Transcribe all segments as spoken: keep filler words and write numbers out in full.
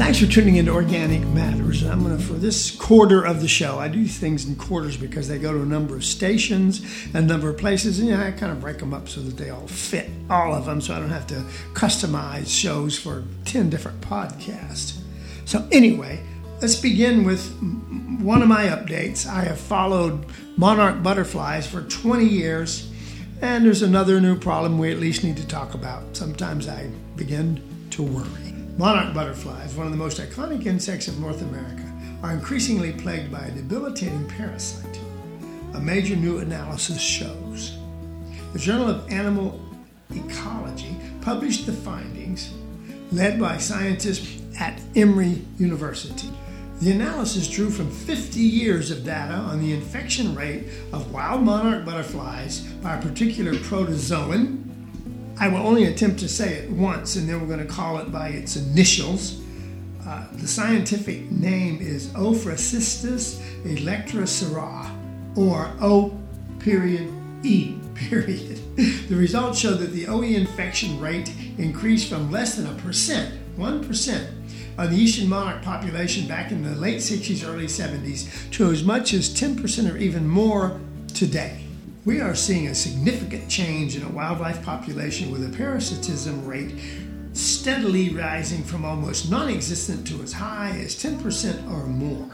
Thanks for tuning into Organic Matters. I'm going to, for this quarter of the show, I do things in quarters because they go to a number of stations and a number of places, and you know, I kind of break them up so that they all fit, all of them, so I don't have to customize shows for ten different podcasts. So anyway, let's begin with one of my updates. I have followed monarch butterflies for twenty years, and there's another new problem we at least need to talk about. Sometimes I begin to worry. Monarch butterflies, one of the most iconic insects of North America, are increasingly plagued by a debilitating parasite. A major new analysis shows. The Journal of Animal Ecology published the findings, led by scientists at Emory University. The analysis drew from fifty years of data on the infection rate of wild monarch butterflies by a particular protozoan. I will only attempt to say it once, and then we're going to call it by its initials. Uh, the scientific name is Ophrysistis electrocera, or O period E period. The results show that the O E infection rate increased from less than a percent, one percent, on the eastern monarch population back in the late sixties, early seventies, to as much as ten percent or even more today. We are seeing a significant change in a wildlife population with a parasitism rate steadily rising from almost non-existent to as high as ten percent or more.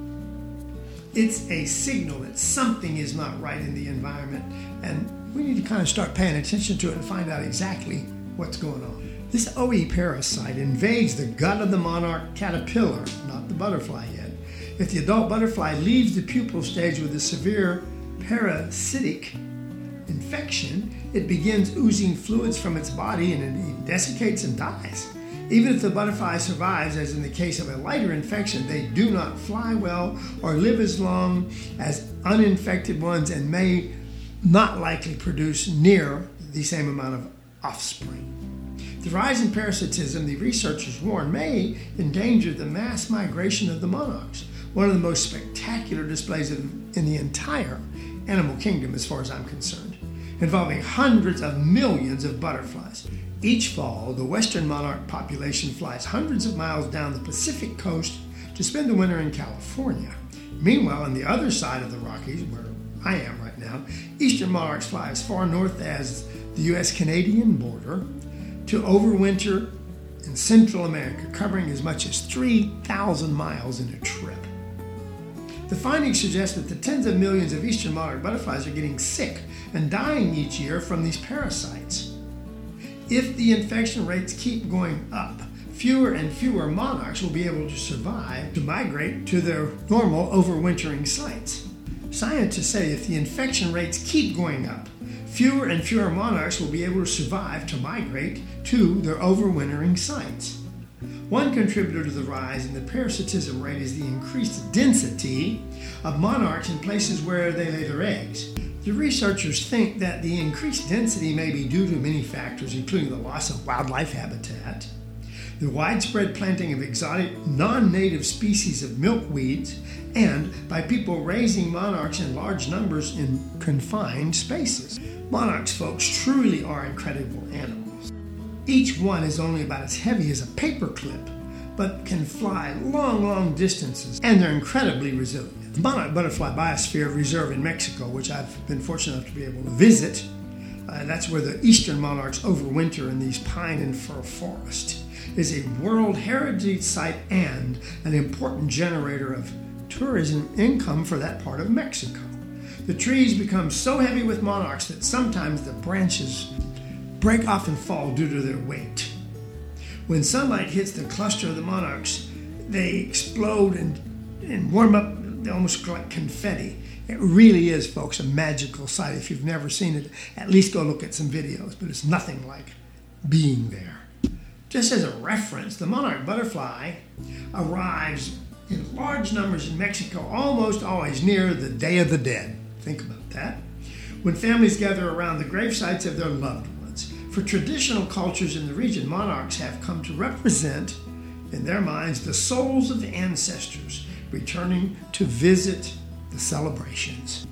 It's a signal that something is not right in the environment, and we need to kind of start paying attention to it and find out exactly what's going on. This O E parasite invades the gut of the monarch caterpillar, not the butterfly yet. If the adult butterfly leaves the pupal stage with a severe parasitic infection, it begins oozing fluids from its body and it desiccates and dies. Even if the butterfly survives, as in the case of a lighter infection, they do not fly well or live as long as uninfected ones and may not likely produce near the same amount of offspring. The rise in parasitism, the researchers warn, may endanger the mass migration of the monarchs, one of the most spectacular displays of, in the entire animal kingdom as far as I'm concerned, involving hundreds of millions of butterflies. Each fall, the western monarch population flies hundreds of miles down the Pacific coast to spend the winter in California. Meanwhile, on the other side of the Rockies, where I am right now, eastern monarchs fly as far north as the U S Canadian border to overwinter in Central America, covering as much as three thousand miles in a trip. The findings suggest that the tens of millions of eastern monarch butterflies are getting sick and dying each year from these parasites. If the infection rates keep going up, fewer and fewer monarchs will be able to survive to migrate to their normal overwintering sites. Scientists say if the infection rates keep going up, fewer and fewer monarchs will be able to survive to migrate to their overwintering sites. One contributor to the rise in the parasitism rate is the increased density of monarchs in places where they lay their eggs. The researchers think that the increased density may be due to many factors, including the loss of wildlife habitat, the widespread planting of exotic non-native species of milkweeds, and by people raising monarchs in large numbers in confined spaces. Monarchs, folks, truly are incredible animals. Each one is only about as heavy as a paper clip, but can fly long, long distances, and they're incredibly resilient. The Monarch Butterfly Biosphere Reserve in Mexico, which I've been fortunate enough to be able to visit, uh, that's where the eastern monarchs overwinter in these pine and fir forests, is a World Heritage Site and an important generator of tourism income for that part of Mexico. The trees become so heavy with monarchs that sometimes the branches break off and fall due to their weight. When sunlight hits the cluster of the monarchs, they explode and, and warm up. They almost look like confetti. It really is, folks, a magical sight. If you've never seen it, at least go look at some videos, but it's nothing like being there. Just as a reference, the monarch butterfly arrives in large numbers in Mexico almost always near the Day of the Dead. Think about that. When families gather around the grave sites of their loved ones. For traditional cultures in the region, monarchs have come to represent, in their minds, the souls of the ancestors returning to visit the celebrations.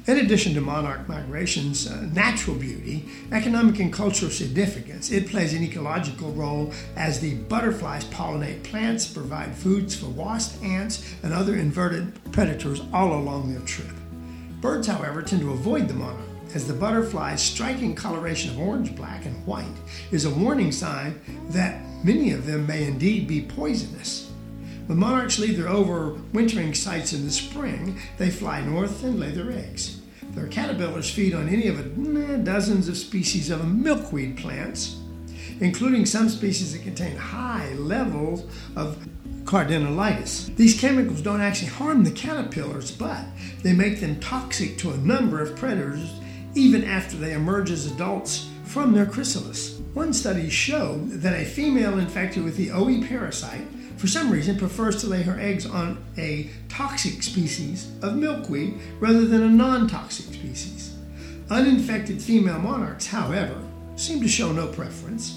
In addition to monarch migration's uh, natural beauty, economic and cultural significance, it plays an ecological role as the butterflies pollinate plants, provide foods for wasps, ants, and other inverted predators all along their trip. Birds, however, tend to avoid the monarch, as the butterfly's striking coloration of orange, black, and white is a warning sign that many of them may indeed be poisonous. When monarchs leave their overwintering sites in the spring, they fly north and lay their eggs. Their caterpillars feed on any of a, eh, dozens of species of milkweed plants, including some species that contain high levels of cardinalitis. These chemicals don't actually harm the caterpillars, but they make them toxic to a number of predators even after they emerge as adults from their chrysalis. One study showed that a female infected with the O E parasite for some reason prefers to lay her eggs on a toxic species of milkweed rather than a non-toxic species. Uninfected female monarchs, however, seem to show no preference.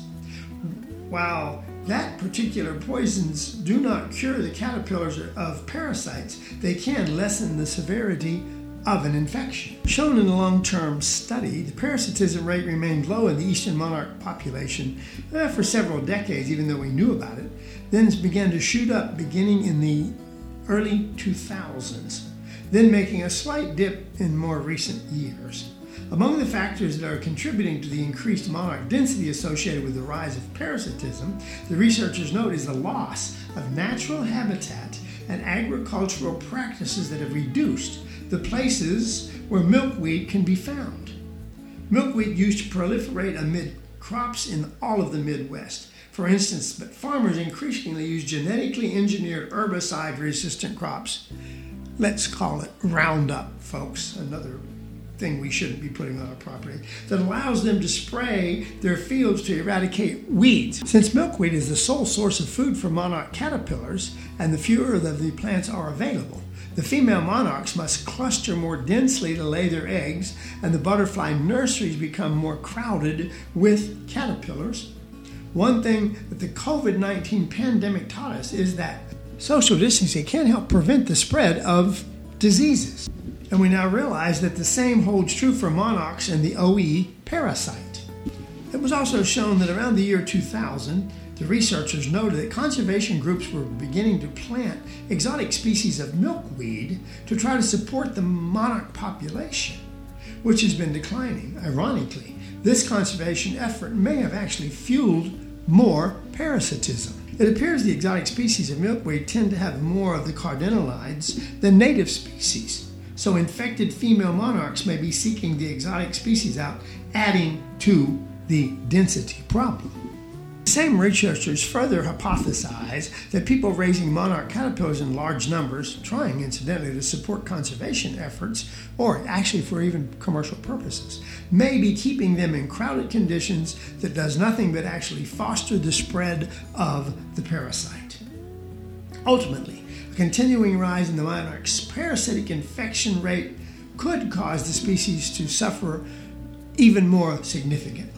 While that particular poisons do not cure the caterpillars of parasites, they can lessen the severity of an infection. Shown in a long-term study, the parasitism rate remained low in the eastern monarch population uh, for several decades, even though we knew about it. Then it began to shoot up beginning in the early two thousands, then making a slight dip in more recent years. Among the factors that are contributing to the increased monarch density associated with the rise of parasitism, the researchers note is the loss of natural habitat and agricultural practices that have reduced the places where milkweed can be found. Milkweed used to proliferate amid crops in all of the Midwest. For instance, but farmers increasingly use genetically engineered herbicide-resistant crops. Let's call it Roundup, folks, another thing we shouldn't be putting on our property, that allows them to spray their fields to eradicate weeds. Since milkweed is the sole source of food for monarch caterpillars, and the fewer of the plants are available, the female monarchs must cluster more densely to lay their eggs, and the butterfly nurseries become more crowded with caterpillars. One thing that the covid nineteen pandemic taught us is that social distancing can help prevent the spread of diseases. And we now realize that the same holds true for monarchs and the O E parasite. It was also shown that around the year two thousand, the researchers noted that conservation groups were beginning to plant exotic species of milkweed to try to support the monarch population, which has been declining. Ironically, this conservation effort may have actually fueled more parasitism. It appears the exotic species of milkweed tend to have more of the cardinalides than native species, so infected female monarchs may be seeking the exotic species out, adding to the density problem. The same researchers further hypothesize that people raising monarch caterpillars in large numbers, trying incidentally to support conservation efforts, or actually for even commercial purposes, may be keeping them in crowded conditions that does nothing but actually foster the spread of the parasite. Ultimately, a continuing rise in the monarch's parasitic infection rate could cause the species to suffer even more significantly.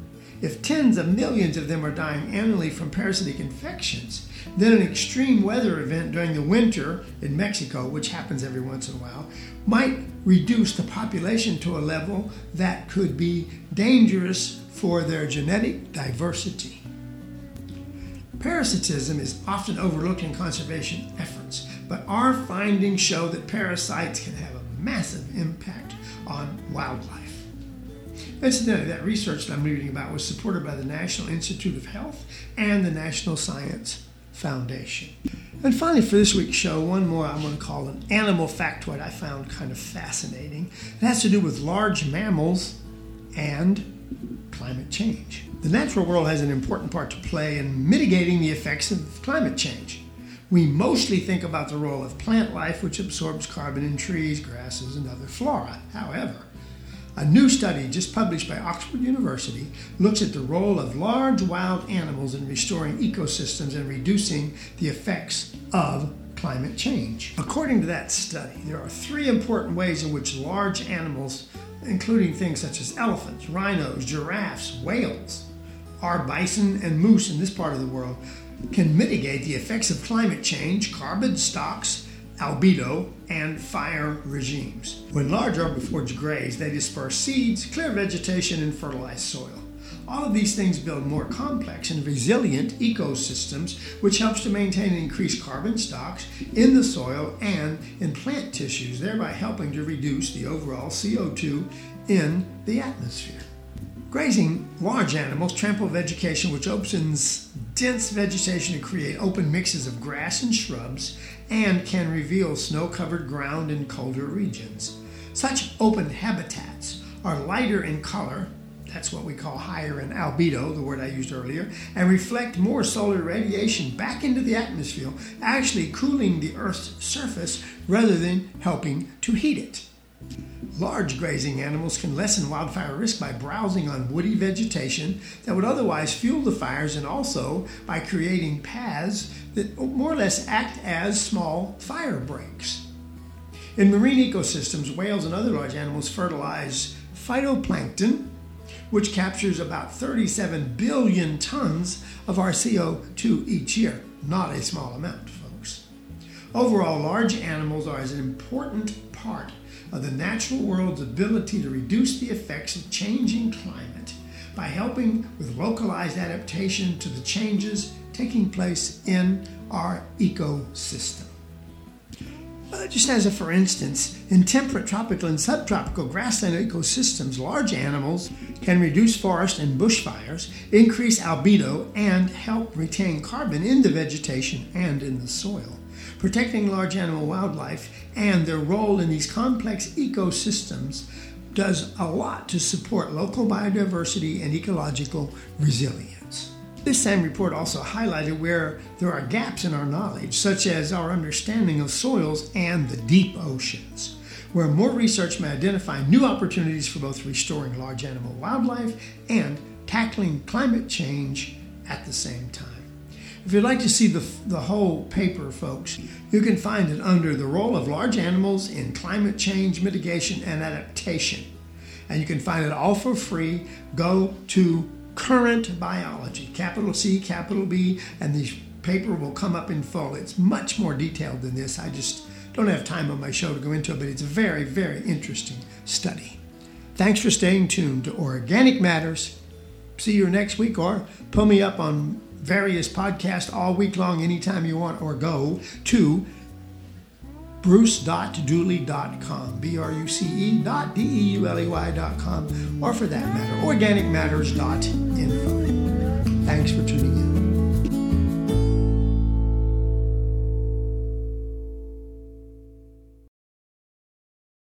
If tens of millions of them are dying annually from parasitic infections, then an extreme weather event during the winter in Mexico, which happens every once in a while, might reduce the population to a level that could be dangerous for their genetic diversity. Parasitism is often overlooked in conservation efforts, but our findings show that parasites can have a massive impact on wildlife. Incidentally, that research that I'm reading about was supported by the National Institute of Health and the National Science Foundation. And finally, for this week's show, one more I'm going to call an animal factoid I found kind of fascinating. It has to do with large mammals and climate change. The natural world has an important part to play in mitigating the effects of climate change. We mostly think about the role of plant life, which absorbs carbon in trees, grasses, and other flora. However, a new study just published by Oxford University looks at the role of large wild animals in restoring ecosystems and reducing the effects of climate change. According to that study, there are three important ways in which large animals, including things such as elephants, rhinos, giraffes, whales, our bison and moose in this part of the world, can mitigate the effects of climate change, carbon stocks, albedo, and fire regimes. When large herbivores graze, they disperse seeds, clear vegetation, and fertilize soil. All of these things build more complex and resilient ecosystems, which helps to maintain and increase carbon stocks in the soil and in plant tissues, thereby helping to reduce the overall C O two in the atmosphere. Grazing large animals trample vegetation, which opens dense vegetation to create open mixes of grass and shrubs, and can reveal snow-covered ground in colder regions. Such open habitats are lighter in color, that's what we call higher in albedo, the word I used earlier, and reflect more solar radiation back into the atmosphere, actually cooling the Earth's surface rather than helping to heat it. Large grazing animals can lessen wildfire risk by browsing on woody vegetation that would otherwise fuel the fires, and also by creating paths that more or less act as small fire breaks. In marine ecosystems, whales and other large animals fertilize phytoplankton, which captures about thirty-seven billion tons of our C O two each year. Not a small amount, folks. Overall, large animals are an important part of the natural world's ability to reduce the effects of changing climate by helping with localized adaptation to the changes taking place in our ecosystem. Uh, just as a for instance, in temperate, tropical, and subtropical grassland ecosystems, large animals can reduce forest and bushfires, increase albedo, and help retain carbon in the vegetation and in the soil. Protecting large animal wildlife and their role in these complex ecosystems does a lot to support local biodiversity and ecological resilience. This same report also highlighted where there are gaps in our knowledge, such as our understanding of soils and the deep oceans, where more research may identify new opportunities for both restoring large animal wildlife and tackling climate change at the same time. If you'd like to see the, the whole paper, folks, you can find it under the role of large animals in climate change mitigation and adaptation. And you can find it all for free. Go to Current Biology, capital C, capital B, and the paper will come up in full. It's much more detailed than this. I just don't have time on my show to go into it, but it's a very, very interesting study. Thanks for staying tuned to Organic Matters. See you next week, or pull me up on various podcasts all week long anytime you want, or go to bruce dot dooley dot com, B R U C E dot D E U L E Y dot com, or for that matter, organic matters dot info. Thanks for tuning in.